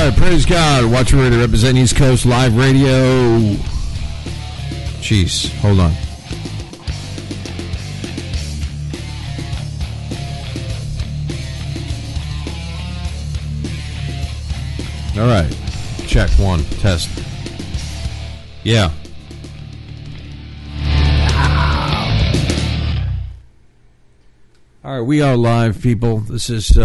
right, praise God. Watch Radio representing East Coast Live Radio. Jeez, hold on. All right, check one, test. Yeah. All right, we are live, people. This is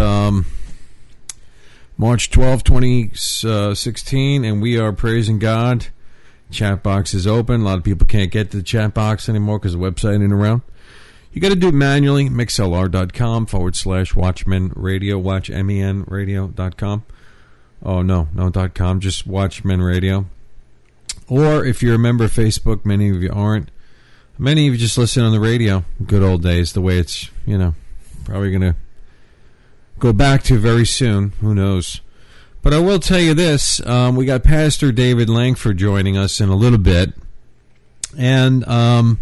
March 12th, 2016, and we are praising God. Chat box is open. A lot of people can't get to the chat box anymore because the website ain't around. You got to do it manually. mixlr.com/Watchmen Radio. Watch menradio.com. Oh, no, .com. Just Watchmen Radio. Or if you're a member of Facebook, many of you aren't. Many of you just listen on the radio. Good old days, the way it's, probably going to go back to very soon. Who knows? But I will tell you this. We got Pastor David Langford joining us in a little bit. And on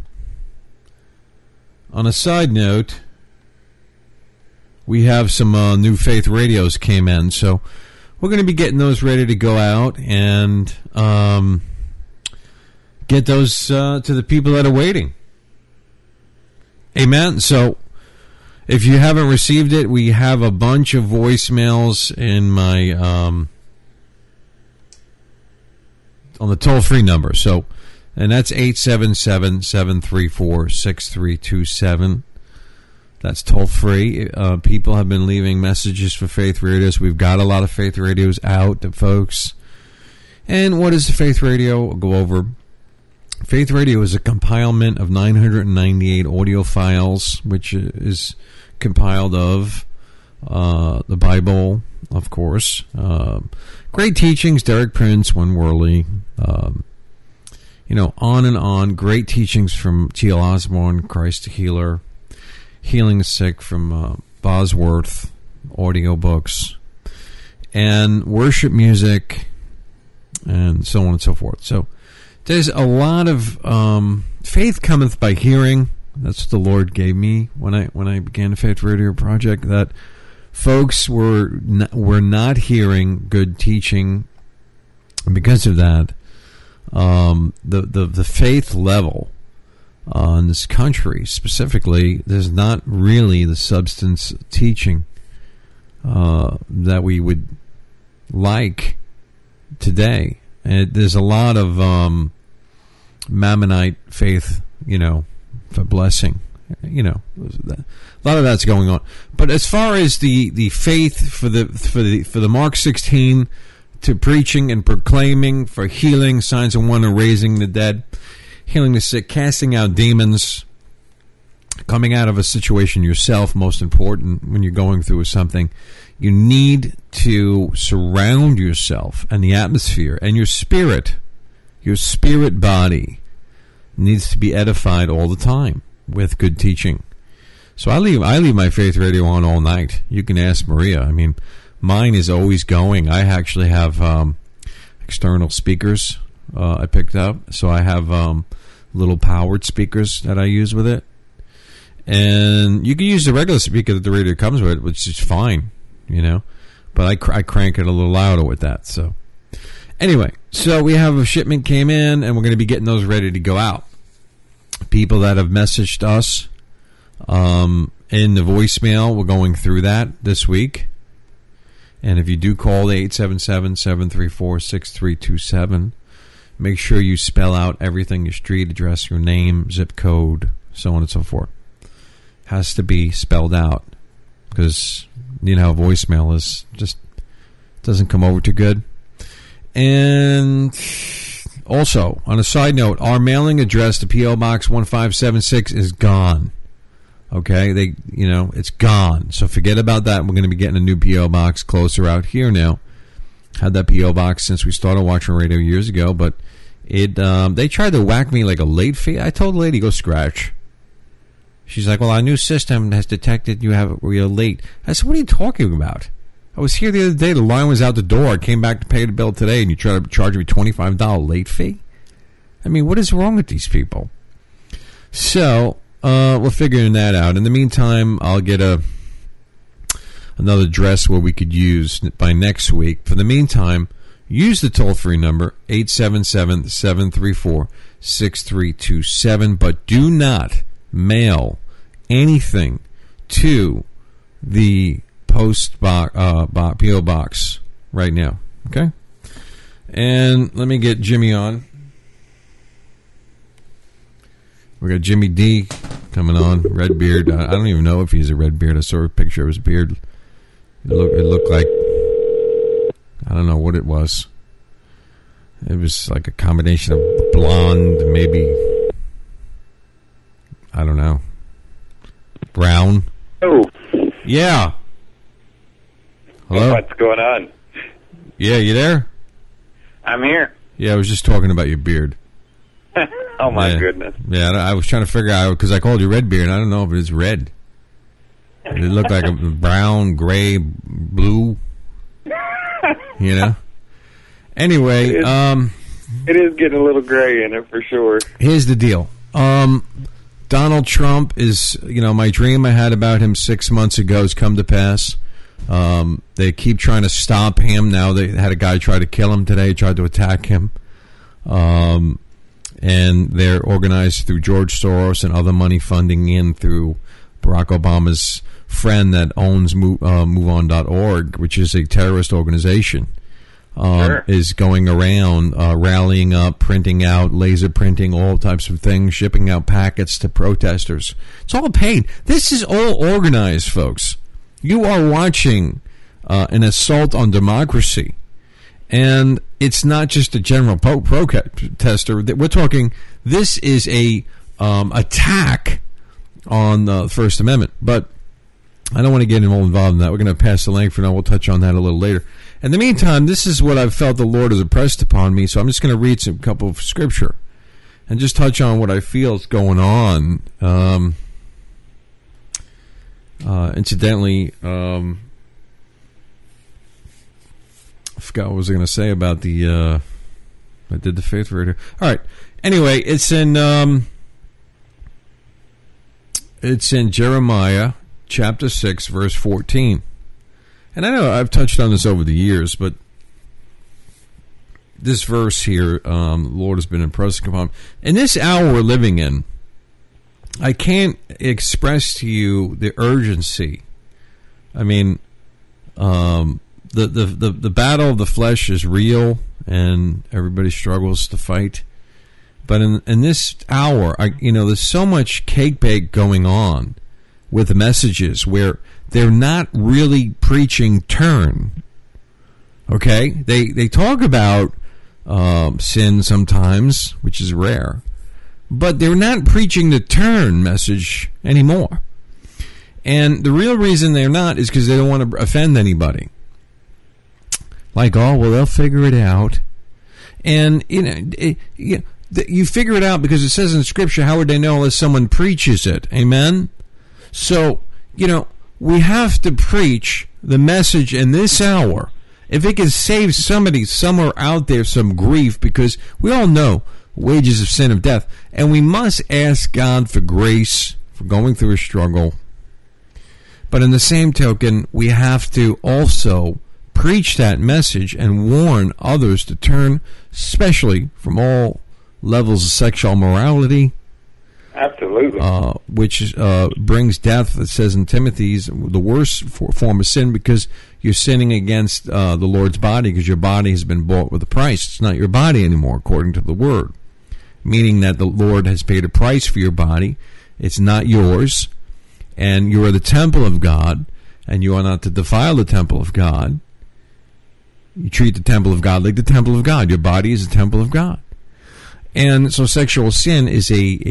a side note, we have some new Faith radios came in. So we're going to be getting those ready to go out and get those to the people that are waiting. Amen. So if you haven't received it, we have a bunch of voicemails in my on the toll-free number. So, and that's 877-734-6327. That's toll-free. People have been leaving messages for Faith Radios. We've got a lot of Faith Radios out to folks. And what is the Faith Radio? We'll go over. Faith Radio is a compilement of 998 audio files, which is compiled of the Bible, of course. Great teachings, Derek Prince, Win Worley, on and on. Great teachings from T.L. Osborne, Christ the Healer, Healing the Sick from Bosworth, audiobooks, and worship music, and so on and so forth. So there's a lot of faith cometh by hearing. That's what the Lord gave me when I began the Faith Radio Project, that folks were not hearing good teaching. And because of that, the faith level in this country specifically, there's not really the substance teaching that we would like today. And there's a lot of Mammonite faith, for blessing, a lot of that's going on. But as far as the faith for the Mark 16 to preaching and proclaiming, for healing, signs and wonder, raising the dead, healing the sick, casting out demons, coming out of a situation yourself, most important when you're going through something, you need to surround yourself and the atmosphere and your spirit body needs to be edified all the time with good teaching. So I leave my Faith Radio on all night. You can ask Maria. I mean, mine is always going. I actually have external speakers I picked up. So I have little powered speakers that I use with it. And you can use the regular speaker that the radio comes with, which is fine, But I crank it a little louder with that. So anyway, so we have a shipment came in, and we're going to be getting those ready to go out. People that have messaged us in the voicemail, we're going through that this week. And if you do call the 877-734-6327, make sure you spell out everything, your street address, your name, zip code, so on and so forth. Has to be spelled out, because voicemail is just doesn't come over too good. And also, on a side note, our mailing address to P.O. Box 1576 is gone. Okay, it's gone. So forget about that. We're going to be getting a new P.O. Box closer out here now. Had that P.O. Box since we started watching radio years ago, but they tried to whack me like a late fee. I told the lady, go scratch. She's like, well, our new system has detected you're late. I said, what are you talking about? I was here the other day. The line was out the door. I came back to pay the bill today, and you try to charge me $25 late fee? I mean, what is wrong with these people? So we're figuring that out. In the meantime, I'll get a another address where we could use by next week. For the meantime, use the toll-free number, 877-734-6327, but do not mail anything to the P.O. Box right now, okay? And let me get Jimmy on. We got Jimmy D coming on, red beard. I don't even know if he's a red beard. I saw a picture of his beard. It looked like, I don't know what it was. It was like a combination of blonde, maybe, I don't know, brown. Oh. Yeah. Hello? What's going on? Yeah, you there? I'm here. Yeah, I was just talking about your beard. Oh, my goodness. Yeah, I was trying to figure out, because I called you red beard, and I don't know if it's red. It looked like a brown, gray, blue, you know? Anyway, it is getting a little gray in it for sure. Here's the deal. Donald Trump is, my dream I had about him 6 months ago has come to pass. They keep trying to stop him. Now they had a guy try to kill him today, tried to attack him. And they're organized through George Soros and other money funding in through Barack Obama's friend that owns MoveOn.org, which is a terrorist organization. Sure. Is going around rallying up, printing out, laser printing, all types of things, shipping out packets to protesters. It's all paid. This is all organized, folks. You are watching an assault on democracy. And it's not just a general protester. We're talking, this is a attack on the First Amendment. But I don't want to get all involved in that. We're going to pass the link for now. We'll touch on that a little later. In the meantime, this is what I've felt the Lord has impressed upon me. So I'm just going to read a couple of scripture and just touch on what I feel is going on. Incidentally, I forgot what I was going to say about the. I did the faith reader. All right. Anyway, it's in Jeremiah chapter 6, verse 14. And I know I've touched on this over the years, but this verse here, the Lord has been impressing upon me. In this hour we're living in, I can't express to you the urgency. I mean, the battle of the flesh is real, and everybody struggles to fight. But in this hour, there's so much cake bake going on with messages where they're not really preaching turn. Okay? They talk about sin sometimes, which is rare. But they're not preaching the turn message anymore. And the real reason they're not is because they don't want to offend anybody. Like, oh, well, they'll figure it out. And, you figure it out because it says in Scripture, how would they know unless someone preaches it? Amen? So, we have to preach the message in this hour. If it can save somebody somewhere out there some grief, because we all know wages of sin of death. And we must ask God for grace for going through a struggle. But in the same token, we have to also preach that message and warn others to turn, especially from all levels of sexual morality. Absolutely. Which brings death, it says in Timothy's, the worst form of sin, because you're sinning against the Lord's body, because your body has been bought with a price. It's not your body anymore, according to the Word. Meaning that the Lord has paid a price for your body. It's not yours. And you are the temple of God, and you are not to defile the temple of God. You treat the temple of God like the temple of God. Your body is the temple of God. And so sexual sin is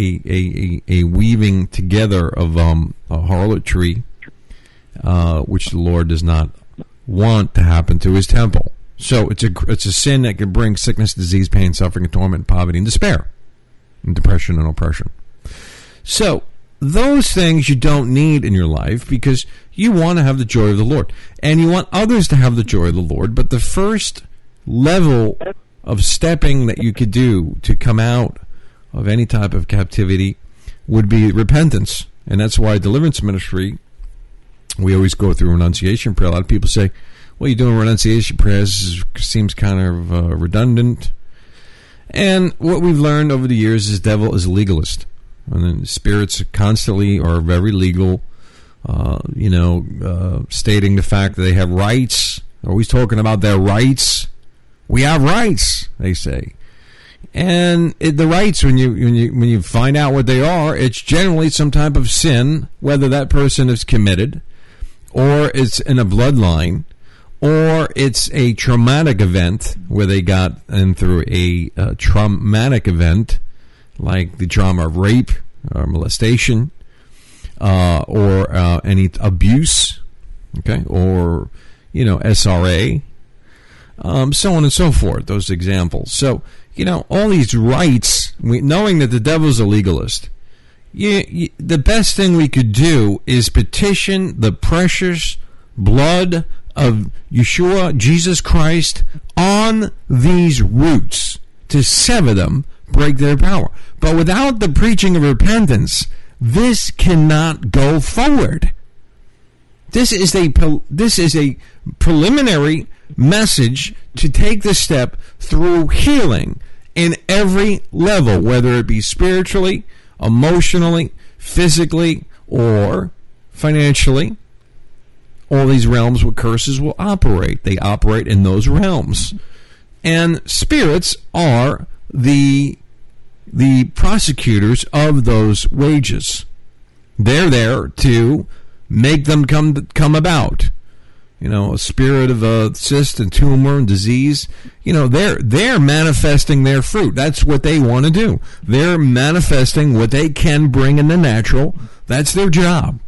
a weaving together of a harlotry, which the Lord does not want to happen to his temple. So it's a sin that can bring sickness, disease, pain, suffering, torment, poverty, and despair, and depression and oppression. So those things you don't need in your life, because you want to have the joy of the Lord, and you want others to have the joy of the Lord. But the first level of stepping that you could do to come out of any type of captivity would be repentance. And that's why deliverance ministry we always go through renunciation prayer. A lot of people say, well, you're doing renunciation prayers seems kind of redundant. And what we've learned over the years is the devil is a legalist. And then spirits constantly are very legal, stating the fact that they have rights. Always talking about their rights. We have rights, they say. And the rights, when you find out what they are, it's generally some type of sin, whether that person is committed, or it's in a bloodline, or it's a traumatic event where they got in through a traumatic event, like the trauma of rape or molestation, or any abuse, okay, or SRA, so on and so forth. Those examples. So all these rights, knowing that the devil's a legalist, the best thing we could do is petition the precious blood of Yeshua, Jesus Christ, on these roots to sever them, break their power. But without the preaching of repentance, this cannot go forward. This is a preliminary message to take the step through healing in every level, whether it be spiritually, emotionally, physically, or financially. All these realms where curses will operate. They operate in those realms. And spirits are the prosecutors of those wages. They're there to make them come about. A spirit of a cyst and tumor and disease, they're manifesting their fruit. That's what they want to do. They're manifesting what they can bring in the natural. That's their job.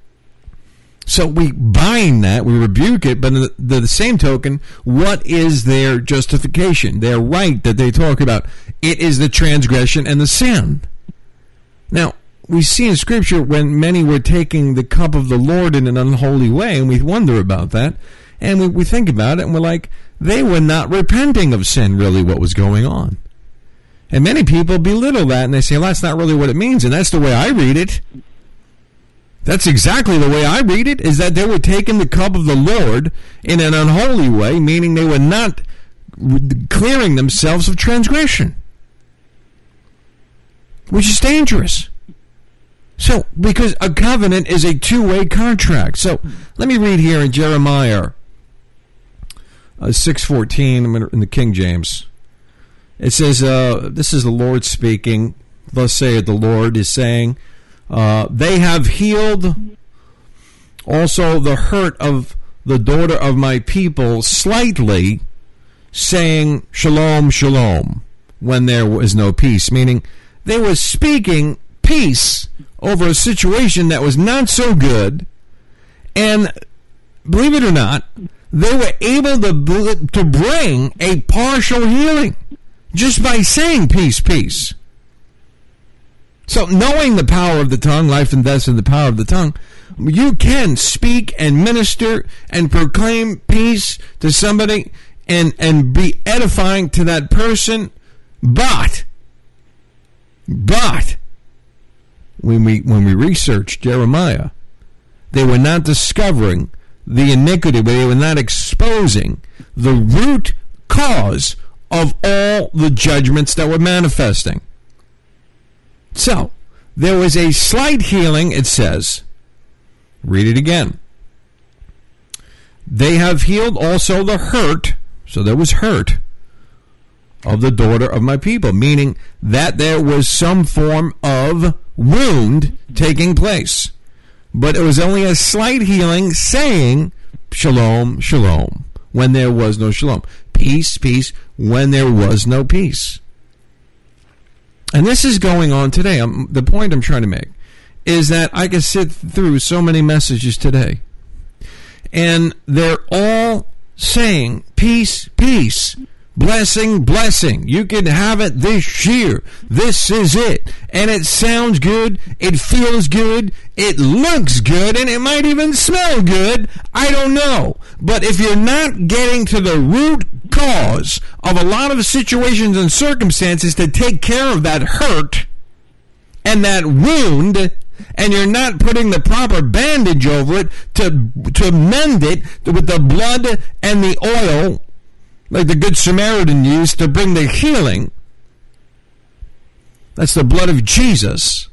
So we bind that, we rebuke it, but in the same token, what is their justification? Their right that they talk about? It is the transgression and the sin. Now, we see in Scripture when many were taking the cup of the Lord in an unholy way, and we wonder about that, and we think about it, and we're like, they were not repenting of sin, really, what was going on. And many people belittle that, and they say, well, that's not really what it means, and that's the way I read it. That's exactly the way I read it, is that they were taking the cup of the Lord in an unholy way, meaning they were not clearing themselves of transgression, which is dangerous. So, because a covenant is a two-way contract. So, let me read here in Jeremiah 6:14 in the King James. It says, this is the Lord speaking. Thus saith the Lord is saying, they have healed also the hurt of the daughter of my people slightly, saying, Shalom, Shalom, when there was no peace. Meaning, they were speaking peace over a situation that was not so good, and believe it or not, they were able to bring a partial healing just by saying peace, peace. So knowing the power of the tongue, life and death in the power of the tongue, you can speak and minister and proclaim peace to somebody and be edifying to that person, but when we researched Jeremiah, they were not discovering the iniquity, but they were not exposing the root cause of all the judgments that were manifesting. So, there was a slight healing, it says. Read it again. They have healed also the hurt, so there was hurt, of the daughter of my people, meaning that there was some form of wound taking place. But it was only a slight healing, saying, Shalom, Shalom, when there was no shalom. Peace, peace, when there was no peace. And this is going on today. The point I'm trying to make is that I can sit through so many messages today, and they're all saying peace, peace, blessing, blessing. You can have it this year. This is it. And it sounds good. It feels good. It looks good. And it might even smell good. I don't know. But if you're not getting to the root cause of a lot of situations and circumstances to take care of that hurt and that wound, and you're not putting the proper bandage over it to mend it with the blood and the oil, like the Good Samaritan used to bring the healing. That's the blood of Jesus.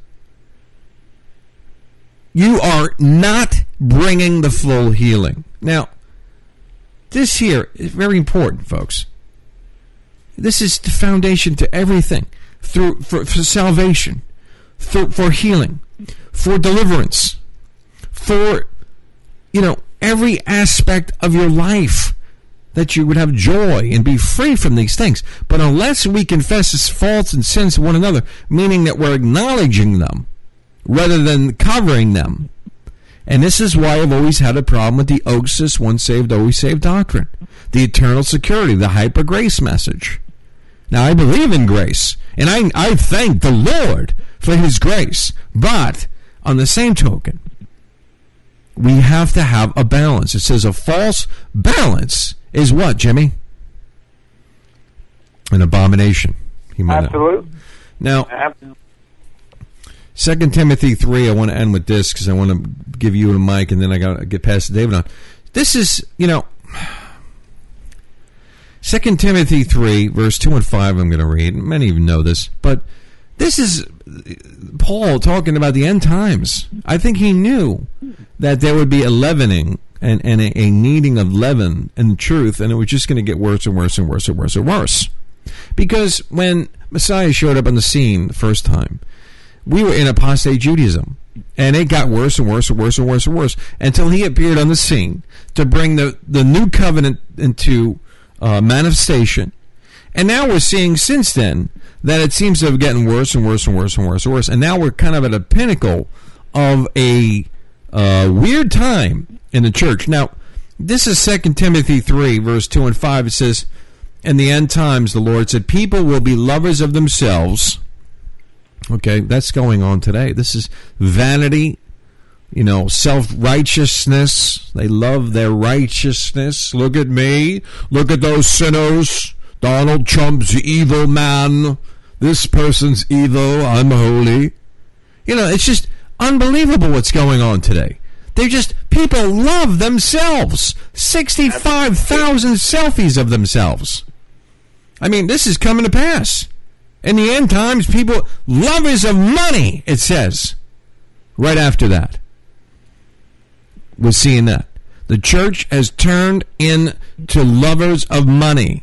You are not bringing the full healing. Now, this here is very important, folks. This is the foundation to everything for salvation, for healing, for deliverance, for, every aspect of your life, that you would have joy and be free from these things. But unless we confess as faults and sins to one another, meaning that we're acknowledging them rather than covering them. And this is why I've always had a problem with the OSIS, once saved, always saved doctrine. The eternal security, the hyper grace message. Now, I believe in grace, and I thank the Lord for his grace. But on the same token, we have to have a balance. It says a false balance is what, Jimmy? An abomination. Absolutely. Now, 2 Timothy 3, I want to end with this because I want to give you a mic and then I got to get past David on. This is, 2 Timothy 3, verse 2 and 5 I'm going to read. Many of you know this, but this is Paul talking about the end times. I think he knew that there would be a leavening and a kneading of leaven in the truth, and it was just going to get worse and worse and worse and worse and worse. Because when Messiah showed up on the scene the first time, we were in apostate Judaism, and it got worse and worse and worse and worse and worse until he appeared on the scene to bring the new covenant into manifestation. And now we're seeing since then that it seems to have gotten worse and worse and worse and worse and worse. And now we're kind of at a pinnacle of a weird time in the church. Now, this is 2 Timothy 3, verse 2 and 5. It says, in the end times, the Lord said, people will be lovers of themselves. Okay, that's going on today. This is vanity, self-righteousness. They love their righteousness. Look at me. Look at those sinners. Donald Trump's evil man. This person's evil. I'm holy. It's just unbelievable what's going on today. People love themselves. 65,000 selfies of themselves. I mean, this is coming to pass. In the end times, people, lovers of money, it says. Right after that. We're seeing that. The church has turned into lovers of money.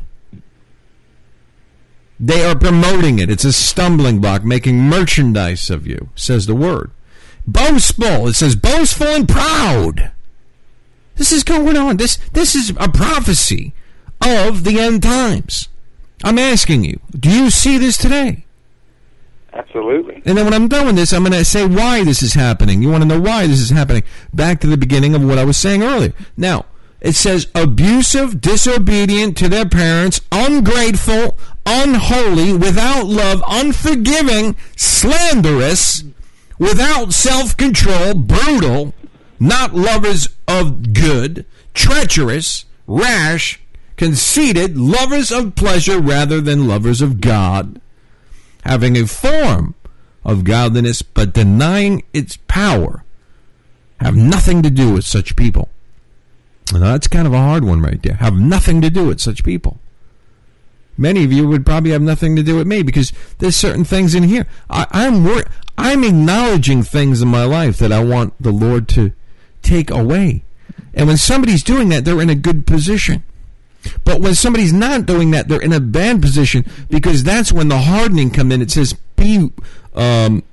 They are promoting it. It's a stumbling block, making merchandise of you, says the word. Boastful. It says boastful and proud. This is going on. This is a prophecy of the end times. I'm asking you, do you see this today? Absolutely. And then when I'm done with this, I'm going to say why this is happening. You want to know why this is happening? Back to the beginning of what I was saying earlier. Now, it says abusive, disobedient to their parents, ungrateful, unholy, without love, unforgiving, slanderous, without self-control, brutal, not lovers of good, treacherous, rash, conceited, lovers of pleasure rather than lovers of God, having a form of godliness but denying its power, have nothing to do with such people. And that's kind of a hard one right there. Have nothing to do with such people. Many of you would probably have nothing to do with me because there's certain things in here. I'm acknowledging things in my life that I want the Lord to take away. And when somebody's doing that, they're in a good position. But when somebody's not doing that, they're in a bad position because that's when the hardening come in. It says, be aware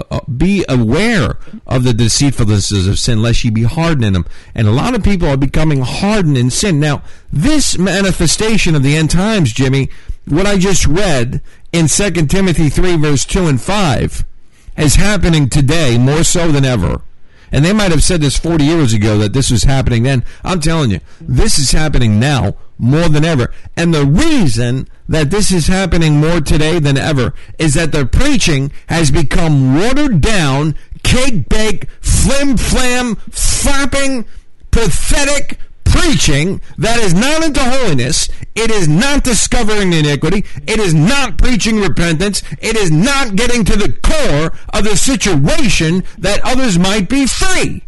of the deceitfulnesses of sin, lest ye be hardened in them. And a lot of people are becoming hardened in sin. Now, this manifestation of the end times, Jimmy, what I just read in 2 Timothy 3, verse 2 and 5, is happening today more so than ever. And they might have said this 40 years ago that this was happening then. I'm telling you, this is happening now more than ever. And the reason that this is happening more today than ever is that the preaching has become watered down, cake-baked, flim-flam, flapping, pathetic, preaching that is not into holiness, it is not discovering iniquity, it is not preaching repentance, it is not getting to the core of the situation that others might be free.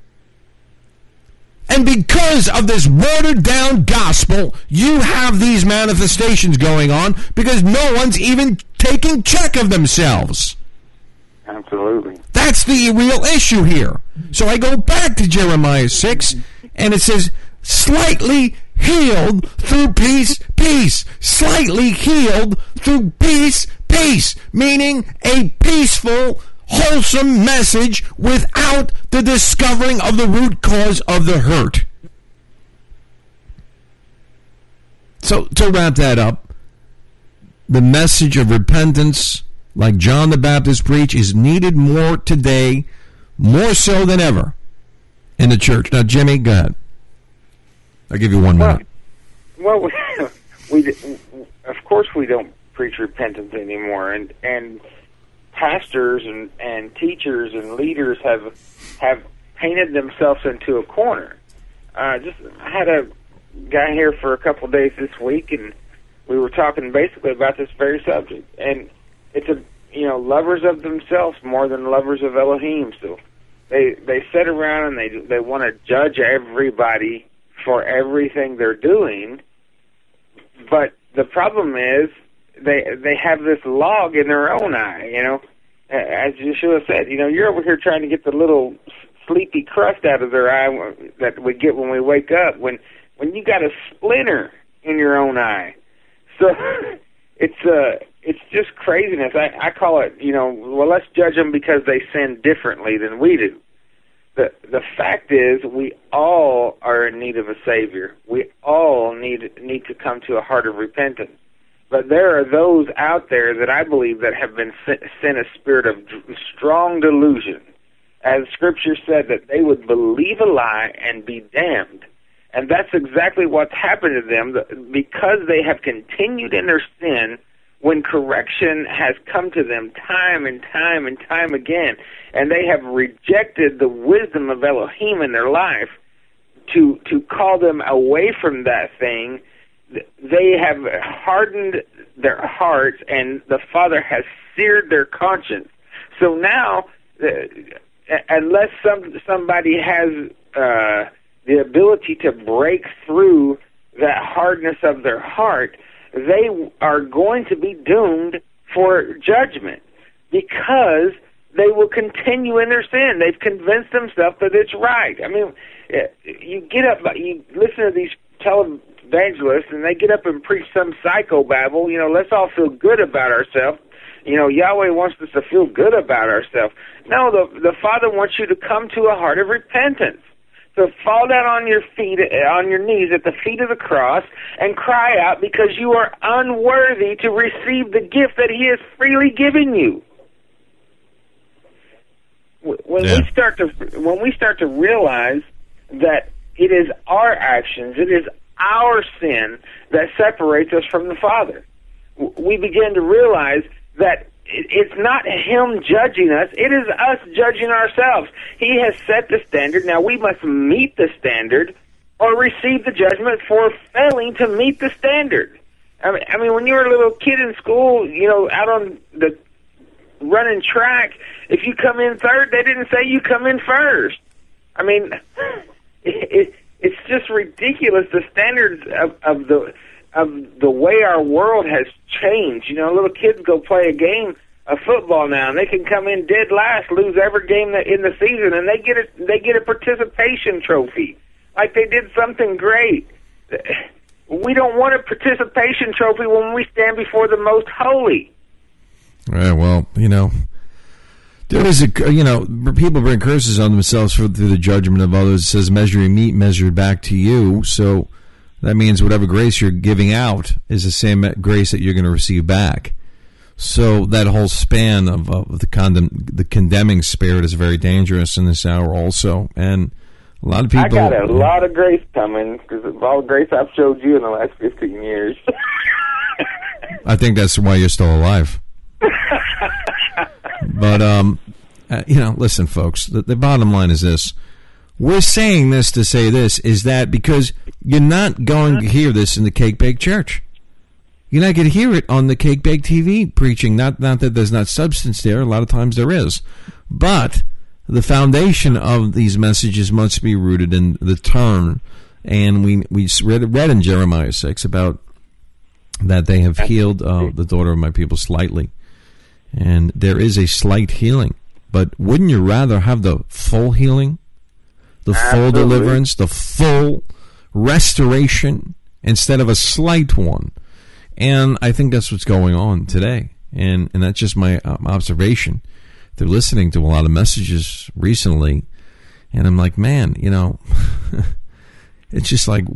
And because of this watered-down gospel, you have these manifestations going on because no one's even taking check of themselves. Absolutely. That's the real issue here. So I go back to Jeremiah 6, and it says, slightly healed through peace, peace. Slightly healed through peace, peace. Meaning a peaceful, wholesome message without the discovering of the root cause of the hurt. So to wrap that up, the message of repentance, like John the Baptist preached, is needed more today, more so than ever, in the church. Now, Jimmy, go ahead. I'll give you 1 minute. Well, we of course we don't preach repentance anymore, and pastors and teachers and leaders have painted themselves into a corner. I had a guy here for a couple of days this week, and we were talking basically about this very subject. And it's lovers of themselves more than lovers of Elohim. So they sit around and they want to judge everybody for everything they're doing. But the problem is they have this log in their own eye, As Yeshua said, you're over here trying to get the little sleepy crust out of their eye that we get when we wake up, when you got a splinter in your own eye. So it's just craziness. I call it, let's judge them because they sin differently than we do. The fact is, we all are in need of a Savior. We all need to come to a heart of repentance. But there are those out there that I believe that have been sent a spirit of strong delusion. As Scripture said, that they would believe a lie and be damned. And that's exactly what's happened to them, because they have continued in their sin when correction has come to them time and time and time again, and they have rejected the wisdom of Elohim in their life to call them away from that thing. They have hardened their hearts, and the Father has seared their conscience. So now, unless somebody has the ability to break through that hardness of their heart, they are going to be doomed for judgment because they will continue in their sin. They've convinced themselves that it's right. I mean, you get up, you listen to these televangelists, and they get up and preach some psychobabble. Let's all feel good about ourselves. Yahweh wants us to feel good about ourselves. No, the Father wants you to come to a heart of repentance. So fall down on your feet, on your knees at the feet of the cross, and cry out because you are unworthy to receive the gift that He has freely given you. When we start to realize that it is our actions, it is our sin that separates us from the Father, we begin to realize that it's not Him judging us, it is us judging ourselves. He has set the standard. Now we must meet the standard or receive the judgment for failing to meet the standard. I mean, when you were a little kid in school, out on the running track, if you come in third, they didn't say you come in first. I mean, it's just ridiculous, the standards of the way our world has changed. Little kids go play a game of football now, and they can come in dead last, lose every game in the season, and they get a participation trophy, like they did something great. We don't want a participation trophy when we stand before the Most Holy. Right. Well, there is people bring curses on themselves through the judgment of others. It says, "Measuring meat, measured back to you." So that means whatever grace you're giving out is the same grace that you're going to receive back. So that whole span of the condemning spirit is very dangerous in this hour also. And a lot of people... I got a lot of grace coming because of all the grace I've showed you in the last 15 years. I think that's why you're still alive. But, listen, folks, the bottom line is this. We're saying this to say this, is that because You're not going to hear this in the Cake Bake Church. You're not going to hear it on the Cake Bake TV preaching. Not that there's not substance there. A lot of times there is. But the foundation of these messages must be rooted in the turn. And we read in Jeremiah 6 about that they have healed the daughter of my people slightly. And there is a slight healing. But wouldn't you rather have the full healing, the full deliverance, the full restoration instead of a slight one? And I think that's what's going on today. And that's just my observation. They're listening to a lot of messages recently, and I'm like, man, it's just like,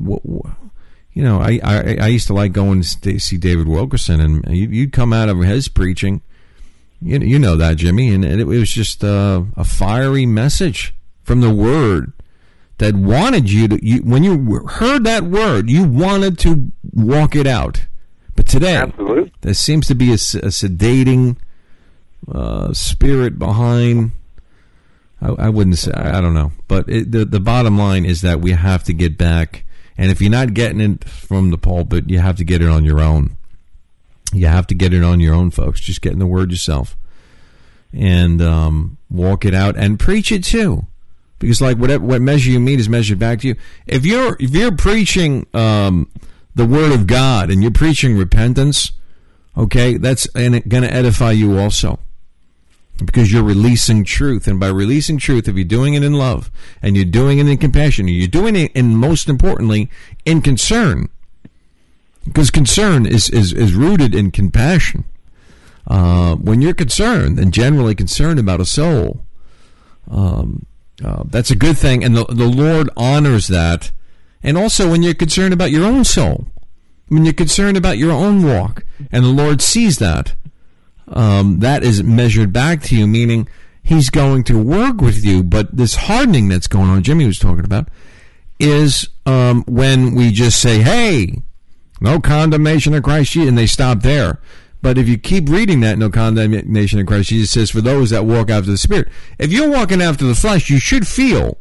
I used to like going to see David Wilkerson, and you'd come out of his preaching, you know that, Jimmy, and it was just a fiery message from the Word that wanted you to, when you heard that word, you wanted to walk it out. But today, absolutely, there seems to be a sedating spirit behind. I wouldn't say, I don't know. But the bottom line is that we have to get back. And if you're not getting it from the pulpit, you have to get it on your own. You have to get it on your own, folks. Just get in the Word yourself. And walk it out and preach it too. Because like what measure you meet is measured back to you. If you're preaching the Word of God and you're preaching repentance, okay, that's going to edify you also. Because you're releasing truth. And by releasing truth, if you're doing it in love, and you're doing it in compassion, and you're doing it, and most importantly, in concern. Because concern is rooted in compassion. When you're concerned, and generally concerned about a soul, that's a good thing, and the Lord honors that. And also when you're concerned about your own soul, when you're concerned about your own walk, and the Lord sees that, that is measured back to you, meaning He's going to work with you. But this hardening that's going on, Jimmy was talking about, is when we just say, hey, no condemnation in Christ Jesus, and they stop there. But if you keep reading that, no condemnation in Christ Jesus says, for those that walk after the Spirit. If you're walking after the flesh, you should feel,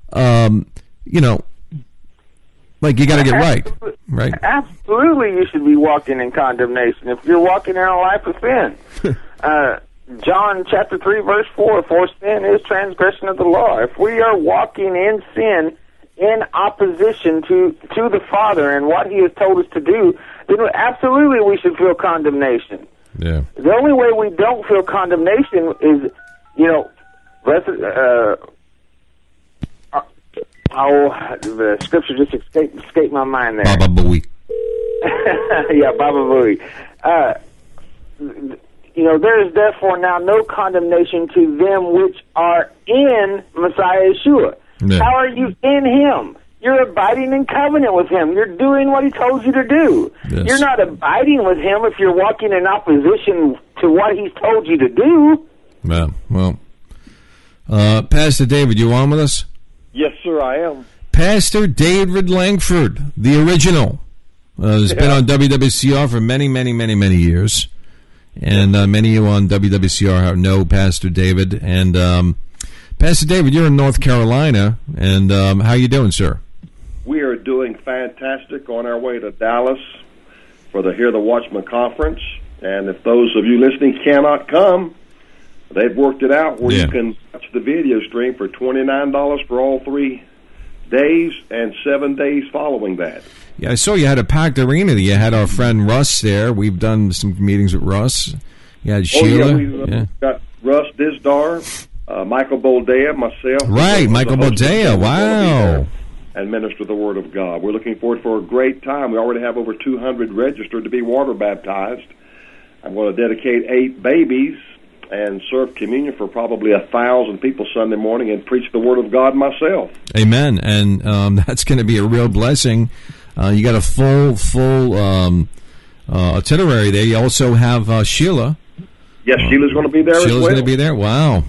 like you got to get right? Absolutely, you should be walking in condemnation if you're walking in a life of sin. John chapter 3, verse 4, for sin is transgression of the law. If we are walking in sin, in opposition to the Father and what He has told us to do, then absolutely we should feel condemnation. Yeah. The only way we don't feel condemnation is, the scripture just escaped my mind there. Baba Booey. Yeah, Baba Booey. There is therefore now no condemnation to them which are in Messiah Yeshua. Yeah. How are you in Him? You're abiding in covenant with Him. You're doing what He told you to do. Yes. You're not abiding with Him if you're walking in opposition to what He's told you to do. Yeah, well, Pastor David, you on with us? Yes, sir, I am. Pastor David Langford, the original, has been on WWCR for many, many, many, many years. And many of you on WWCR know Pastor David. And Pastor David, you're in North Carolina. And how you doing, sir? We are doing fantastic, on our way to Dallas for the Hear the Watchman Conference. And if those of you listening cannot come, they've worked it out where you can watch the video stream for $29 for all 3 days and 7 days following that. Yeah, I saw you had a packed arena. You had our friend Russ there. We've done some meetings with Russ. You had Sheila. We've got Russ Dizdar, Michael Boldea, myself. Right, Michael Boldea. Wow. And minister the Word of God. We're looking forward for a great time. We already have over 200 registered to be water baptized. I'm going to dedicate 8 babies and serve communion for probably 1,000 people Sunday morning and preach the Word of God myself. Amen. And that's going to be a real blessing. You got a full itinerary there. You also have Sheila. Yes, Sheila's going to be there as well. Sheila's going to be there? Wow.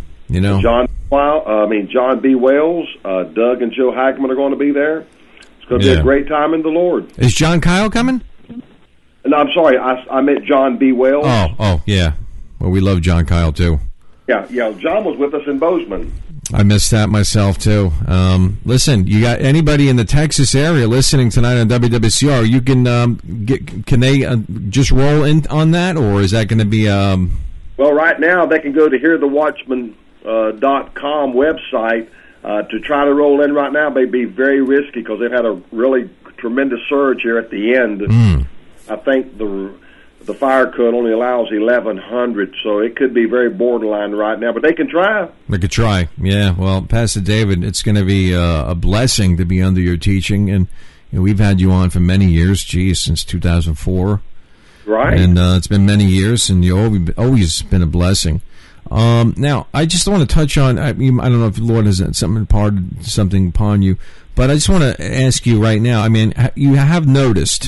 John B. Wells, Doug and Joe Hagman are going to be there. It's going to be a great time in the Lord. Is John Kyle coming? No, I'm sorry. I meant John B. Wells. Oh, yeah. Well, we love John Kyle, too. Yeah. John was with us in Bozeman. I missed that myself too. Listen, you got anybody in the Texas area listening tonight on WWCR? You can they just roll in on that, or is that going to be? Well, right now they can go to hearthewatchman.com website to try to roll in. Right now, may be very risky because they've had a really tremendous surge here at the end. I think the fire code only allows 1,100, so it could be very borderline right now. But they can try. They could try, yeah. Well, Pastor David, it's going to be a blessing to be under your teaching, and we've had you on for many years, since 2004. Right. And it's been many years, and you've always been a blessing. Now, I just want to touch on, I don't know if the Lord has imparted something upon you, but I just want to ask you right now, I mean, you have noticed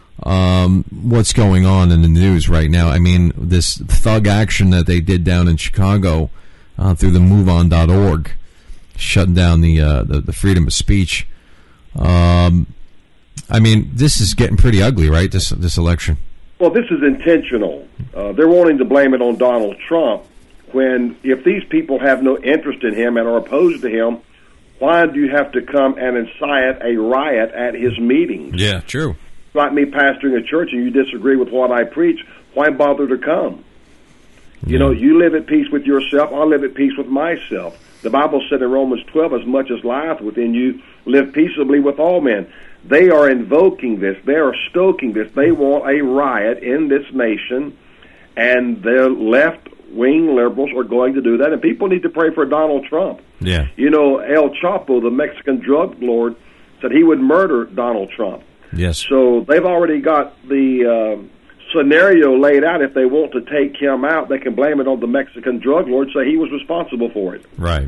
what's going on in the news right now. I mean, this thug action that they did down in Chicago through the MoveOn.org, shutting down the freedom of speech. I mean, this is getting pretty ugly, right, this election? Well, this is intentional. They're wanting to blame it on Donald Trump when, if these people have no interest in him and are opposed to him, why do you have to come and incite a riot at his meetings? Yeah, true. Like me pastoring a church and you disagree with what I preach, why bother to come? You know, you live at peace with yourself, I live at peace with myself. The Bible said in Romans 12, as much as lieth within you, live peaceably with all men. They are invoking this. They are stoking this. They want a riot in this nation, and the left-wing liberals are going to do that, and people need to pray for Donald Trump. Yeah. You know, El Chapo, the Mexican drug lord, said he would murder Donald Trump. Yes. So they've already got the scenario laid out. If they want to take him out, they can blame it on the Mexican drug lord, say he was responsible for it. Right.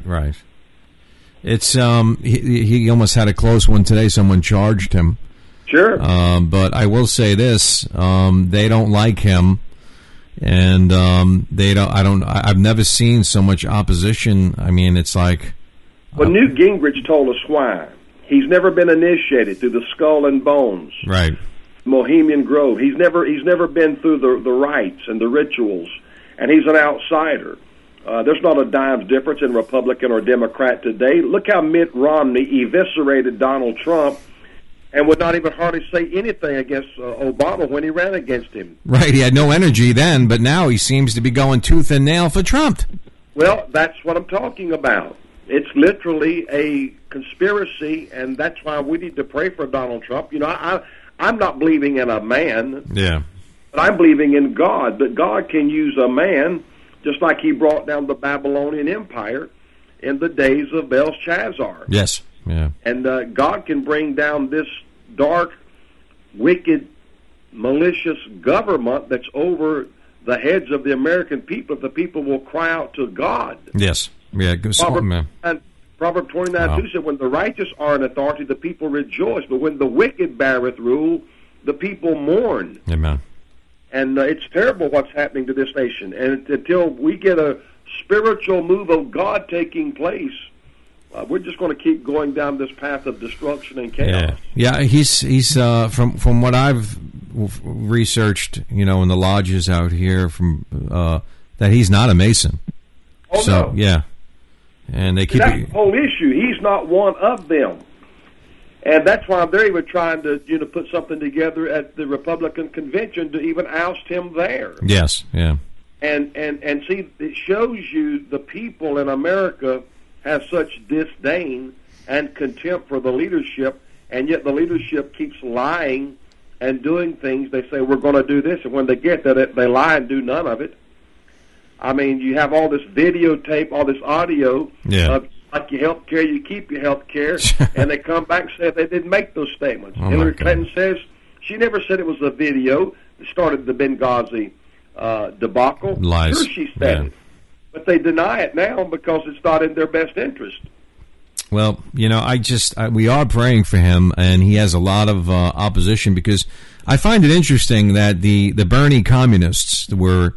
It's he almost had a close one today. Someone charged him. Sure. But I will say this: they don't like him, and they don't. I've never seen so much opposition. I mean, it's like. Well, Newt Gingrich told us why. He's never been initiated through the Skull and Bones, right? Bohemian Grove. He's never been through the rites and the rituals, and he's an outsider. There's not a dime's difference in Republican or Democrat today. Look how Mitt Romney eviscerated Donald Trump and would not even hardly say anything against Obama when he ran against him. Right, he had no energy then, but now he seems to be going tooth and nail for Trump. Well, that's what I'm talking about. It's literally a conspiracy, and that's why we need to pray for Donald Trump. You know, I'm not believing in a man. Yeah. But I'm believing in God, that God can use a man just like he brought down the Babylonian Empire in the days of Belshazzar. Yes, yeah. And God can bring down this dark, wicked, malicious government that's over the heads of the American people if the people will cry out to God. Yes, yeah. Proverbs 29:2 said, when the righteous are in authority, the people rejoice, but when the wicked beareth rule, the people mourn. Amen. And it's terrible what's happening to this nation. And until we get a spiritual move of God taking place, we're just going to keep going down this path of destruction and chaos. Yeah. He's from what I've researched, you know, in the lodges out here, from that he's not a Mason. Oh, so, no. Yeah. And they keep that's the whole issue. He's not one of them. And that's why they're even trying to, put something together at the Republican convention to even oust him there. Yes, yeah. And see, it shows you the people in America have such disdain and contempt for the leadership, and yet the leadership keeps lying and doing things. They say, we're going to do this, and when they get that, they lie and do none of it. I mean, you have all this videotape, all this audio of like your health care, you keep your health care, and they come back and say they didn't make those statements. Hillary Clinton says she never said it was a video that started the Benghazi debacle. Lies. Sure, she said it. But they deny it now because it's not in their best interest. Well, we are praying for him, and he has a lot of opposition, because I find it interesting that the Bernie communists were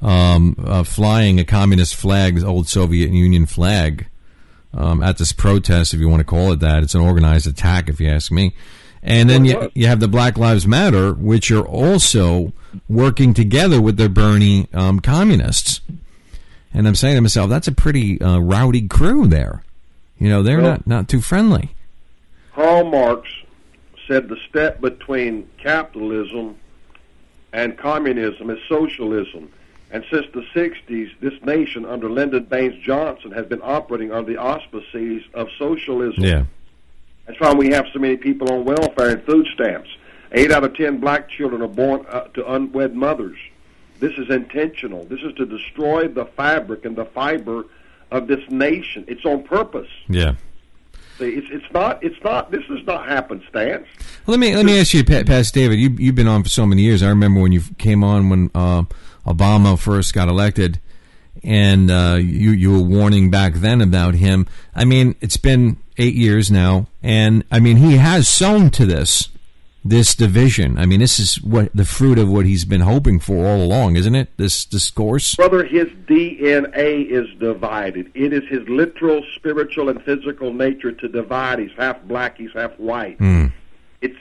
flying a communist flag, the old Soviet Union flag, at this protest, if you want to call it that. It's an organized attack, if you ask me. And then you have the Black Lives Matter, which are also working together with the Bernie communists. And I'm saying to myself, that's a pretty rowdy crew there. They're not too friendly. Karl Marx said the step between capitalism and communism is socialism. And since the 60s, this nation under Lyndon Baines Johnson has been operating under the auspices of socialism. Yeah. That's why we have so many people on welfare and food stamps. 8 out of 10 black children are born to unwed mothers. This is intentional. This is to destroy the fabric and the fiber of this nation. It's on purpose. Yeah. See, it's not. This is not happenstance. Well, let me ask you, Pastor David. You've been on for so many years. I remember when you came on when Obama first got elected, and you were warning back then about him. I mean, it's been 8 years now, and I mean, he has sown to this division. I mean, this is what the fruit of what he's been hoping for all along, isn't it? This discourse, brother. His DNA is divided. It is his literal, spiritual, and physical nature to divide. He's half black. He's half white. It's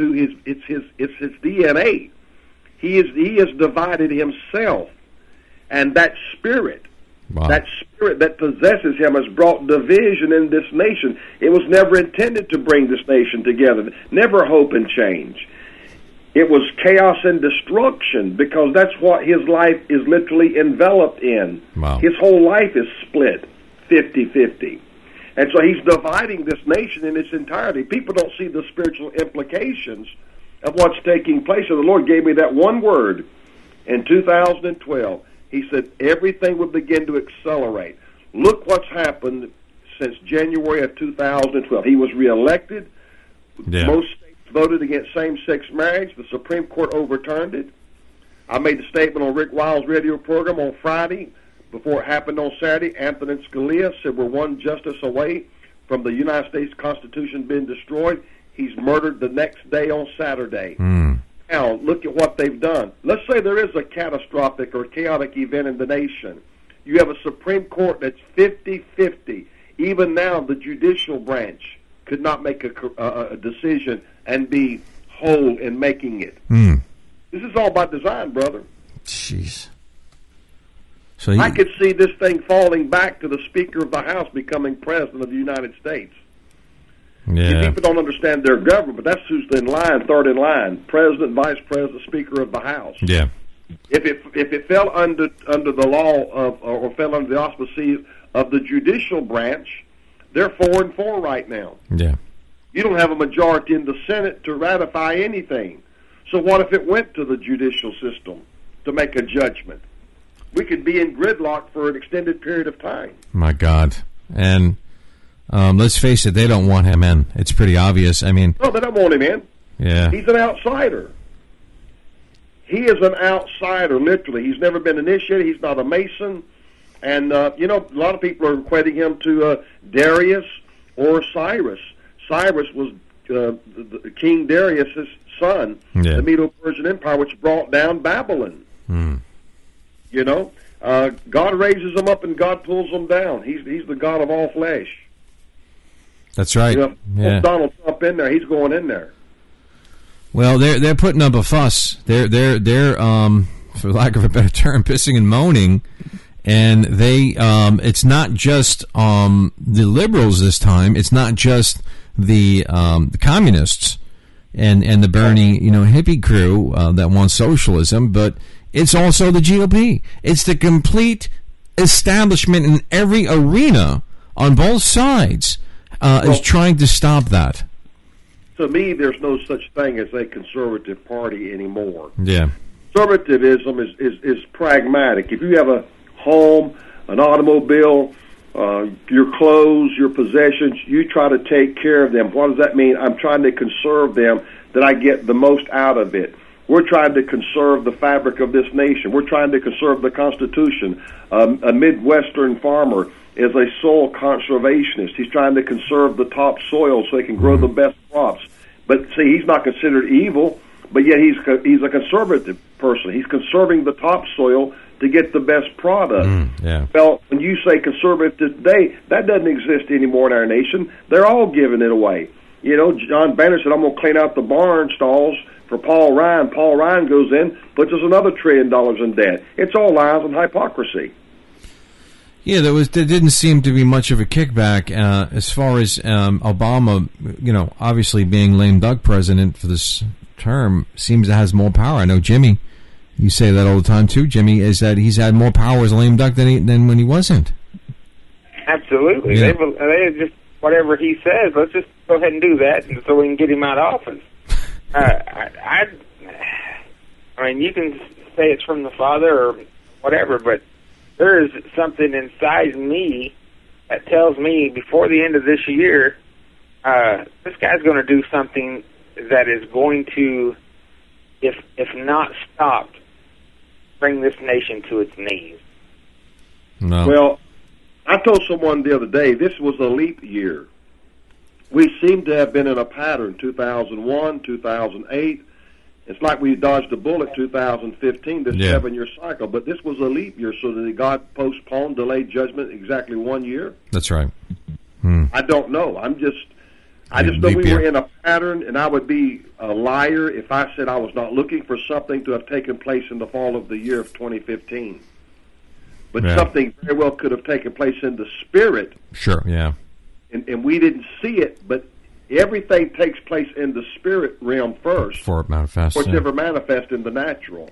his DNA. He has divided himself, and that spirit. Wow. That spirit that possesses him has brought division in this nation. It was never intended to bring this nation together. Never hope and change. It was chaos and destruction, because that's what his life is literally enveloped in. Wow. His whole life is split 50-50. And so he's dividing this nation in its entirety. People don't see the spiritual implications of what's taking place. And the Lord gave me that one word in 2012. He said everything would begin to accelerate. Look what's happened since January of 2012. He was reelected. Yeah. Most states voted against same-sex marriage. The Supreme Court overturned it. I made the statement on Rick Wiles' radio program on Friday. Before it happened on Saturday, Anthony Scalia said we're one justice away from the United States Constitution being destroyed. He's murdered the next day on Saturday. Now, look at what they've done. Let's say there is a catastrophic or chaotic event in the nation. You have a Supreme Court that's 50-50. Even now, the judicial branch could not make a decision and be whole in making it. This is all by design, brother. Jeez. So I could see this thing falling back to the Speaker of the House becoming President of the United States. Yeah. People don't understand their government, but that's who's in line, third in line: President, Vice President, Speaker of the House. Yeah. If it fell under the law of or fell under the auspices of the judicial branch, they're 4-4 right now. Yeah. You don't have a majority in the Senate to ratify anything. So what if it went to the judicial system to make a judgment? We could be in gridlock for an extended period of time. My God. And let's face it, they don't want him in. It's pretty obvious. I mean, no, they don't want him in. Yeah. He's an outsider. He is an outsider, literally. He's never been initiated. He's not a Mason. And, a lot of people are equating him to Darius or Cyrus. Cyrus was King Darius' son, the Medo-Persian Empire, which brought down Babylon. God raises them up and God pulls them down. He's the God of all flesh. That's right. Donald Trump in there, he's going in there. Well, they're putting up a fuss. They're for lack of a better term, pissing and moaning, and they it's not just the liberals this time. It's not just the communists and the Bernie hippie crew that wants socialism, but it's also the GOP. It's the complete establishment in every arena on both sides is trying to stop that. To me, there's no such thing as a conservative party anymore. Yeah. Conservatism is pragmatic. If you have a home, an automobile, your clothes, your possessions, you try to take care of them. What does that mean? I'm trying to conserve them, that I get the most out of it. We're trying to conserve the fabric of this nation. We're trying to conserve the Constitution. A Midwestern farmer is a soil conservationist. He's trying to conserve the top soil so he can grow the best crops. But see, he's not considered evil, but yet he's a conservative person. He's conserving the topsoil to get the best product. Well, when you say conservative today, that doesn't exist anymore in our nation. They're all giving it away. John Boehner said, I'm going to clean out the barn stalls for Paul Ryan. Paul Ryan goes in, puts us another $1 trillion in debt. It's all lies and hypocrisy. Yeah, there didn't seem to be much of a kickback as far as Obama, obviously being lame duck president for this term seems to has more power. I know Jimmy, you say that all the time too, Jimmy, is that he's had more power as a lame duck than when he wasn't. Absolutely. Yeah. They just, whatever he says, let's just go ahead and do that so we can get him out of office. I mean, you can say it's from the Father or whatever, but there is something inside me that tells me before the end of this year, this guy's going to do something that is going to, if not stopped, bring this nation to its knees. No. Well, I told someone the other day this was a leap year. We seem to have been in a pattern, 2001, 2008. It's like we dodged a bullet 2015, this 7-year cycle. But this was a leap year, so that God postponed, delayed judgment exactly 1 year? That's right. I don't know. I just know we were in a pattern, and I would be a liar if I said I was not looking for something to have taken place in the fall of the year of 2015. But something very well could have taken place in the spirit. Sure, yeah. And we didn't see it, but everything takes place in the spirit realm first. Before it manifests. Before it's ever manifest in the natural.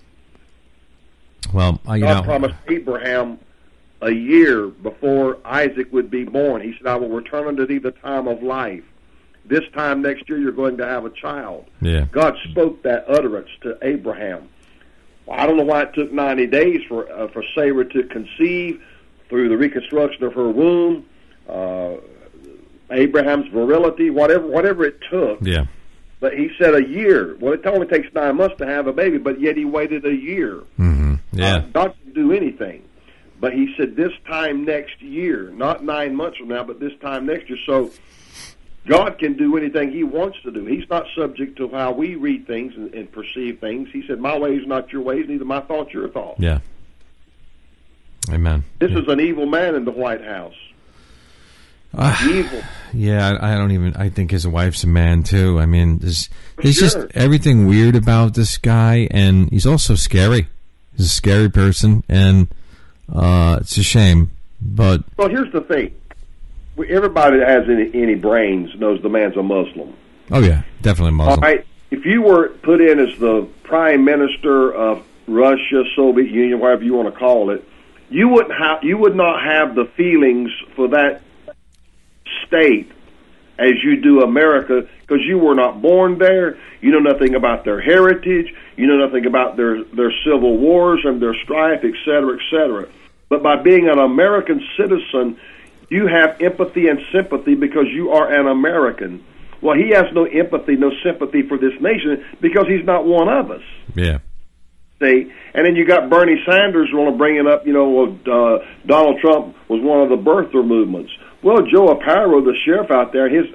Well, God promised Abraham a year before Isaac would be born. He said, I will return unto thee the time of life. This time next year you're going to have a child. Yeah. God spoke that utterance to Abraham. Well, I don't know why it took 90 days for Sarah to conceive through the reconstruction of her womb, Abraham's virility, whatever it took. Yeah. But he said a year. Well, it only takes 9 months to have a baby, but yet he waited a year. Mm-hmm. Yeah. God can do anything. But he said this time next year, not 9 months from now, but this time next year. So God can do anything he wants to do. He's not subject to how we read things and perceive things. He said, my ways not your ways, neither my thoughts your thoughts. Yeah. Amen. This is an evil man in the White House. Evil. Yeah, I think his wife's a man too. I mean, there's just everything weird about this guy, and he's also scary. He's a scary person, and it's a shame. But well, here's the thing: everybody that has any brains knows the man's a Muslim. Oh yeah, definitely Muslim. All right, if you were put in as the prime minister of Russia, Soviet Union, whatever you want to call it, you would not have the feelings for that state as you do America, because you were not born there. You know nothing about their heritage. You know nothing about their civil wars and their strife, et cetera, et cetera. But by being an American citizen, you have empathy and sympathy because you are an American. Well, he has no empathy, no sympathy for this nation because he's not one of us. Yeah. See? And then you got Bernie Sanders want to bring it up, Donald Trump was one of the birther movements. Well, Joe Aparo, the sheriff out there, his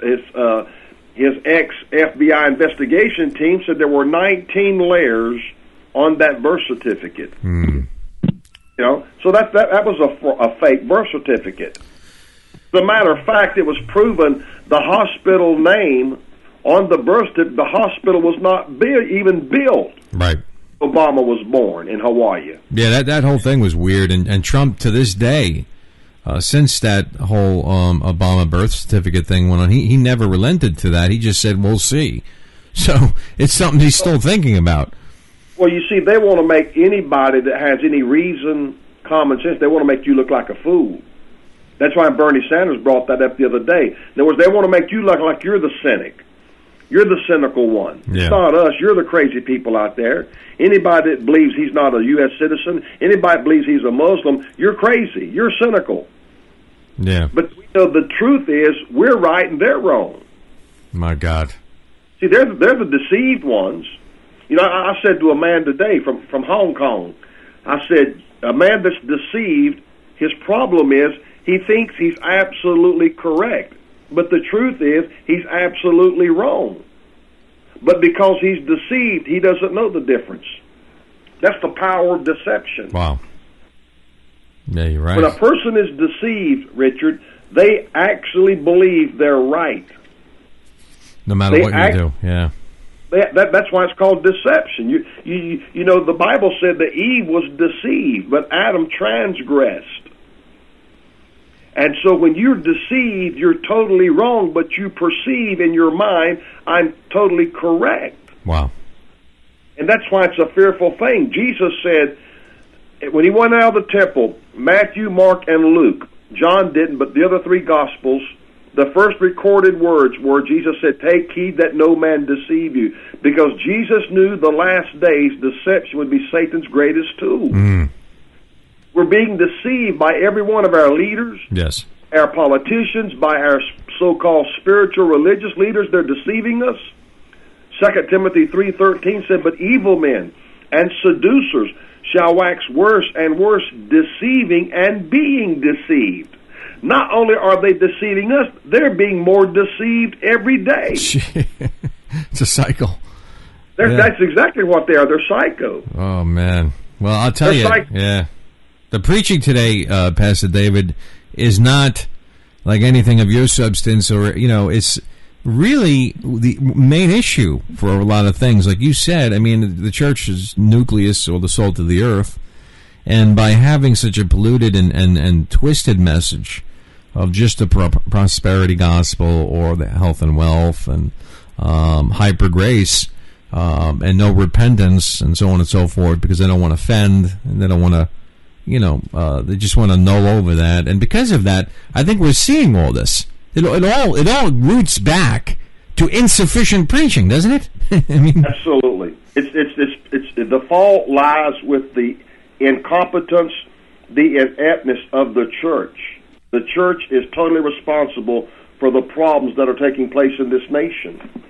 ex-FBI investigation team said there were 19 layers on that birth certificate. Mm. So that was a fake birth certificate. As a matter of fact, it was proven the hospital name on the birth certificate, the hospital was not even built. Right. Obama was born in Hawaii. Yeah, that whole thing was weird, and Trump to this day, since that whole Obama birth certificate thing went on, he never relented to that. He just said, we'll see. So it's something he's still thinking about. Well, you see, they want to make anybody that has any reason, common sense, they want to make you look like a fool. That's why Bernie Sanders brought that up the other day. In other words, they want to make you look like you're the cynic. You're the cynical one. Yeah. It's not us. You're the crazy people out there. Anybody that believes he's not a U.S. citizen, anybody that believes he's a Muslim, you're crazy. You're cynical. Yeah. But the truth is, we're right and they're wrong. My God. See, they're the deceived ones. I said to a man today from Hong Kong, I said, a man that's deceived, his problem is he thinks he's absolutely correct. But the truth is, he's absolutely wrong. But because he's deceived, he doesn't know the difference. That's the power of deception. Wow. Yeah, you're right. When a person is deceived, Richard, they actually believe they're right. No matter what you do, yeah. That's why it's called deception. The Bible said that Eve was deceived, but Adam transgressed. And so when you're deceived, you're totally wrong, but you perceive in your mind, I'm totally correct. Wow. And that's why it's a fearful thing. Jesus said, when he went out of the temple, Matthew, Mark, and Luke, John didn't, but the other three Gospels, the first recorded words were Jesus said, take heed that no man deceive you. Because Jesus knew the last days, deception would be Satan's greatest tool. Mm. We're being deceived by every one of our leaders, Yes. our politicians, by our so-called spiritual religious leaders. They're deceiving us. 2 Timothy 3:13 said, but evil men and seducers shall wax worse and worse, deceiving and being deceived. Not only are they deceiving us, they're being more deceived every day. It's a cycle. Yeah. That's exactly what they are. They're psycho. Oh, man. Well, I'll tell you, yeah. The preaching today, Pastor David, is not like anything of your substance, or, it's really the main issue for a lot of things. Like you said, I mean, the church is nucleus or the salt of the earth, and by having such a polluted and twisted message of just the prosperity gospel or the health and wealth and hyper grace and no repentance and so on and so forth, because they don't want to offend and they don't want to, they just want to null over that. And because of that, I think we're seeing all this. It all roots back to insufficient preaching, doesn't it? I mean, absolutely. It's the fault lies with the incompetence, the ineptness of the church. The church is totally responsible for the problems that are taking place in this nation.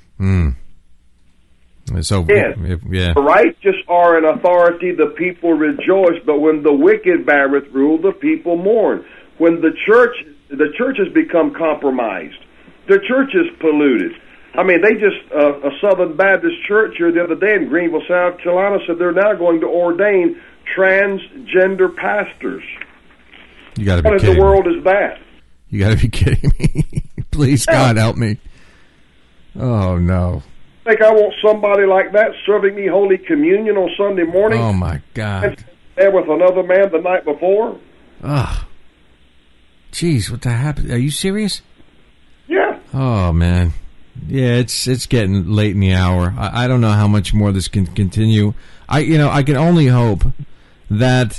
So, the righteous are in authority, the people rejoice, but when the wicked beareth rule, the people mourn. When the church has become compromised, the church is polluted. I mean, they just, a Southern Baptist church here the other day in Greenville, South Carolina, said they're now going to ordain transgender pastors. You got to be kidding me. What in the world is that? You got to be kidding me. Please, God, help me. Oh, no. I think I want somebody like that serving me Holy Communion on Sunday morning. Oh, my God. There with another man the night before. Ugh. Jeez, what the happened? Are you serious? Yeah. Oh, man. Yeah, it's getting late in the hour. I don't know how much more this can continue. I can only hope that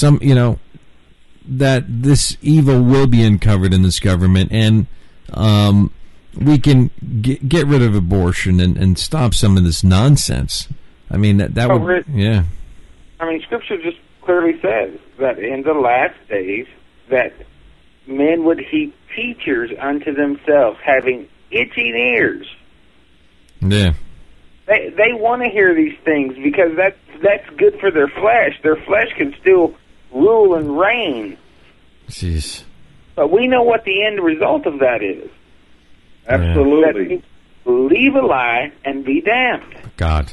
that this evil will be uncovered in this government, and we can get rid of abortion and stop some of this nonsense. I mean, that would, yeah. I mean, Scripture just clearly says that in the last days that men would heap teachers unto themselves, having itching ears. Yeah. They want to hear these things because that's good for their flesh. Their flesh can still rule and reign. Jeez. But we know what the end result of that is. Absolutely. That believe a lie and be damned. God.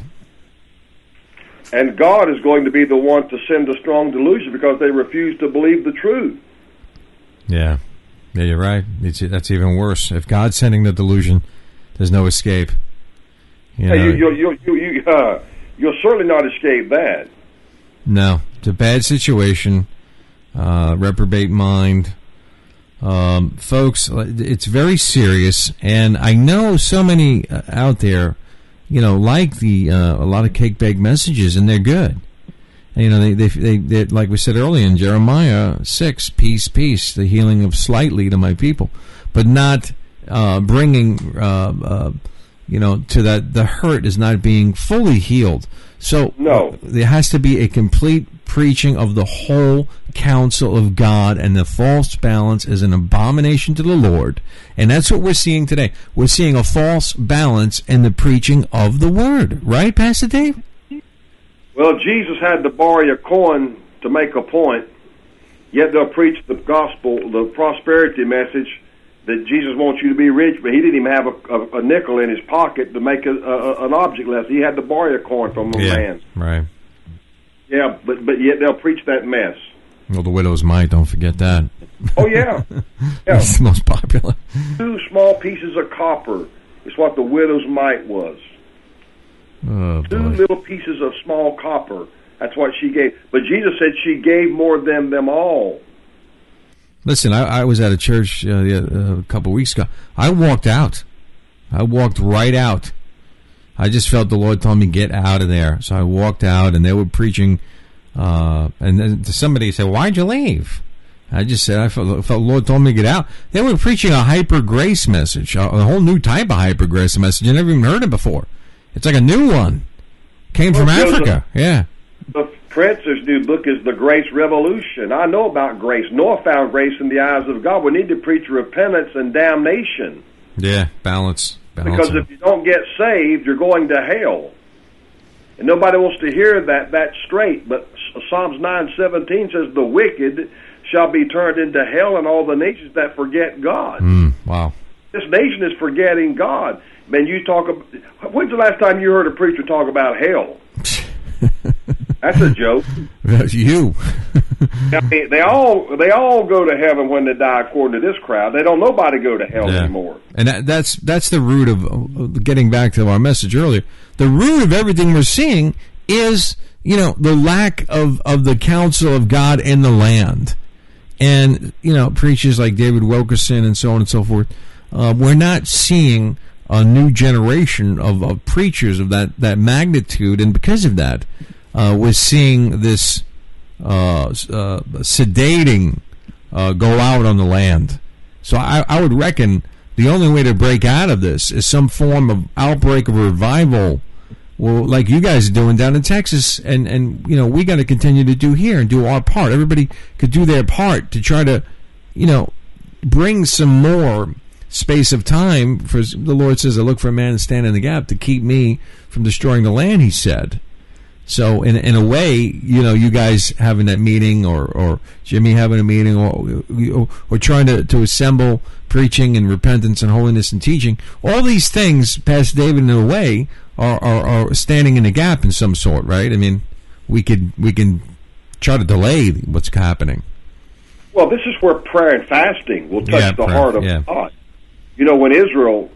And God is going to be the one to send a strong delusion because they refuse to believe the truth. Yeah. Yeah, you're right. That's even worse. If God's sending the delusion, there's no escape. You'll certainly not escape that. No. It's a bad situation. Reprobate mind. Folks, it's very serious, and I know so many out there, like a lot of cake bake messages, and they're good. And, they like we said earlier in Jeremiah 6, peace, peace, the healing of slightly to my people, but not bringing, to that the hurt is not being fully healed. So no, there has to be a complete preaching of the whole counsel of God, and the false balance is an abomination to the Lord. And that's what we're seeing today. We're seeing a false balance in the preaching of the Word. Right, Pastor Dave? Well, Jesus had to borrow a coin to make a point, yet they'll preach the gospel, the prosperity message, that Jesus wants you to be rich, but he didn't even have a nickel in his pocket to make an object lesson. He had to borrow a coin from a man. Right. Yeah, but yet they'll preach that mess. Well, the widow's mite, don't forget that. Oh, yeah. It's the most popular. 2 small pieces of copper is what the widow's mite was. Oh, 2 little pieces of small copper. That's what she gave. But Jesus said she gave more than them all. Listen, I was at a church a couple weeks ago. I walked out. I walked right out. I just felt the Lord told me, get out of there. So I walked out, and they were preaching. And then somebody said, why'd you leave? I just said, I felt the Lord told me to get out. They were preaching a hyper grace message, a whole new type of hyper grace message. I never even heard it before. It's like a new one. Came from Africa. Yeah. Prince's new book is The Grace Revolution. I know about grace. Noah found grace in the eyes of God. We need to preach repentance and damnation. Yeah, balance. Because if you don't get saved, you're going to hell. And nobody wants to hear that straight. But Psalms 9:17 says, the wicked shall be turned into hell, and all the nations that forget God. Wow. This nation is forgetting God. Man, when's the last time you heard a preacher talk about hell? That's a joke. That's you. I mean, they all go to heaven when they die, according to this crowd. Nobody go to hell anymore. And that's the root of getting back to our message earlier. The root of everything we're seeing is, the lack of the counsel of God in the land. And, preachers like David Wilkerson and so on and so forth, we're not seeing a new generation of preachers of that magnitude, and because of that, we're seeing this sedating go out on the land. So I would reckon the only way to break out of this is some form of outbreak of revival, like you guys are doing down in Texas, and we got to continue to do here and do our part. Everybody could do their part to try to, bring some more space of time. For the Lord says, I look for a man to stand in the gap to keep me from destroying the land, he said. So in a way, you guys having that meeting, or Jimmy having a meeting, or trying to assemble preaching and repentance and holiness and teaching, all these things, Pastor David, in a way, are standing in the gap in some sort, right? I mean, we can try to delay what's happening. Well, this is where prayer and fasting will touch the heart of God. When Israel,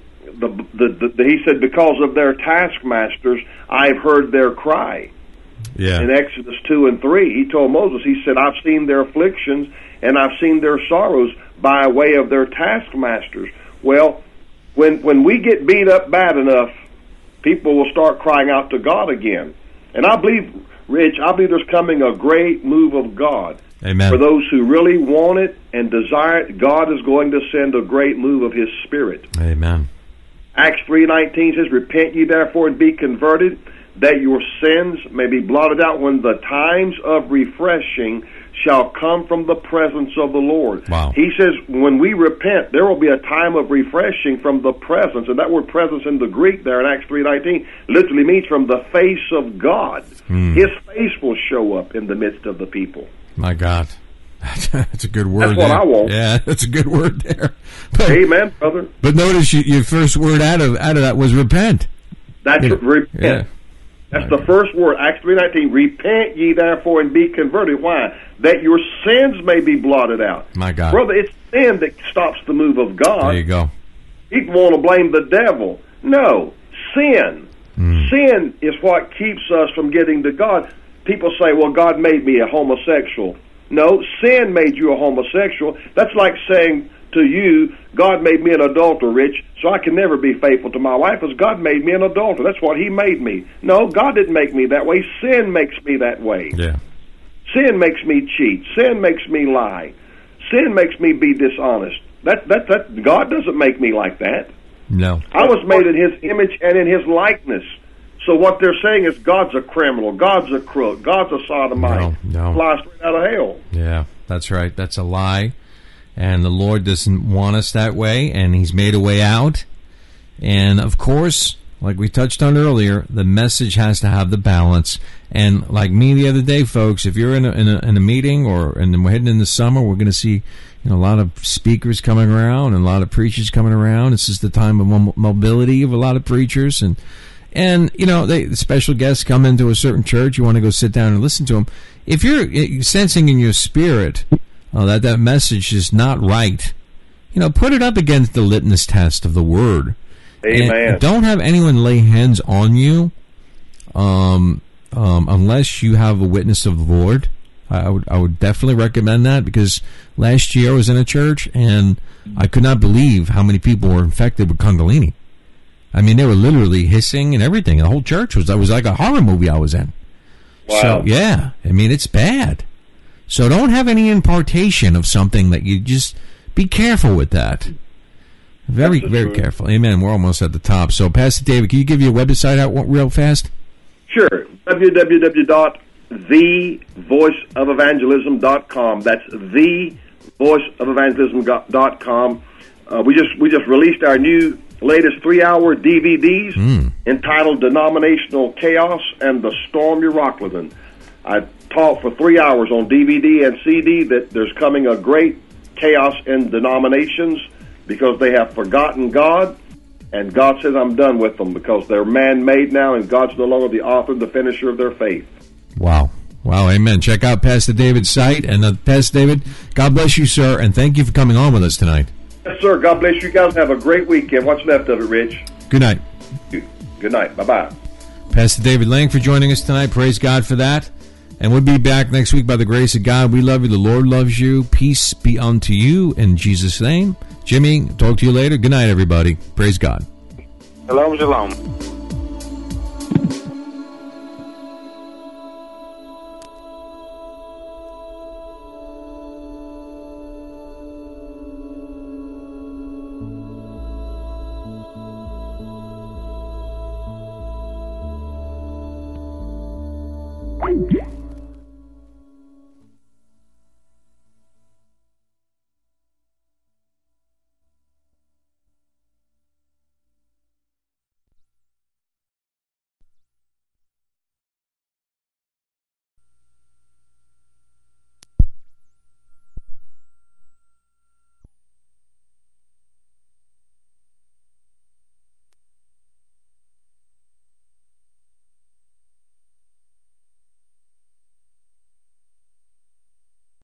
he said, because of their taskmasters, I've heard their cry. Yeah. In Exodus 2 and 3, he told Moses, he said, I've seen their afflictions and I've seen their sorrows by way of their taskmasters. Well, when we get beat up bad enough, people will start crying out to God again. And I believe, Rich, there's coming a great move of God. Amen. For those who really want it and desire it, God is going to send a great move of His Spirit. Amen. Acts 3:19 says, repent ye therefore and be converted, that your sins may be blotted out when the times of refreshing shall come from the presence of the Lord. Wow. He says, when we repent, there will be a time of refreshing from the presence. And that word presence in the Greek there in Acts 3:19 literally means from the face of God. His face will show up in the midst of the people. My God. That's a good word. That's what I want. Yeah, that's a good word there. But, amen, brother. But notice your first word out of that was repent. That's repent. Yeah. That's the first word, Acts 3:19. Repent ye therefore and be converted. Why? That your sins may be blotted out. My God. Brother, it's sin that stops the move of God. There you go. People want to blame the devil. No, sin. Sin is what keeps us from getting to God. People say, well, God made me a homosexual. No, sin made you a homosexual. That's like saying to you, God made me an adulterer, Rich, so I can never be faithful to my wife, because God made me an adulterer. That's what He made me. No, God didn't make me that way. Sin makes me that way. Yeah. Sin makes me cheat. Sin makes me lie. Sin makes me be dishonest. That God doesn't make me like that. No. I was made in His image and in His likeness. So what they're saying is God's a criminal, God's a crook, God's a sodomite. No. Fly straight out of hell. Yeah, that's right. That's a lie. And the Lord doesn't want us that way, and He's made a way out. And, of course, like we touched on earlier, the message has to have the balance. And like me the other day, folks, if you're in a meeting and we're heading in the summer, we're going to see a lot of speakers coming around and a lot of preachers coming around. This is the time of mobility of a lot of preachers. And the special guests come into a certain church. You want to go sit down and listen to them. If you're sensing in your spirit that message is not right, put it up against the litmus test of the Word. Amen. And don't have anyone lay hands on you unless you have a witness of the Lord. I would definitely recommend that, because last year I was in a church and I could not believe how many people were infected with Kundalini. I mean, they were literally hissing and everything. The whole church was like a horror movie I was in. Wow. So, yeah, I mean, it's bad. So don't have any impartation of something that you just be careful with that. Very, very careful. Amen. We're almost at the top. So, Pastor David, can you give your website out real fast? Sure. www.thevoiceofevangelism.com. That's thevoiceofevangelism.com. We just released our new latest 3-hour DVDs entitled Denominational Chaos and the Storm You're Rocked In. I taught for 3 hours on DVD and CD that there's coming a great chaos in denominations because they have forgotten God, and God says, I'm done with them because they're man-made now, and God's no longer the author and the finisher of their faith. Wow. Wow, amen. Check out Pastor David's site. And Pastor David, God bless you, sir, and thank you for coming on with us tonight. Yes, sir. God bless you guys. Have a great weekend. What's left of it, Rich? Good night. Good night. Bye-bye. Pastor David Lang for joining us tonight. Praise God for that. And we'll be back next week by the grace of God. We love you. The Lord loves you. Peace be unto you in Jesus' name. Jimmy, talk to you later. Good night, everybody. Praise God. Shalom, shalom. Thank you.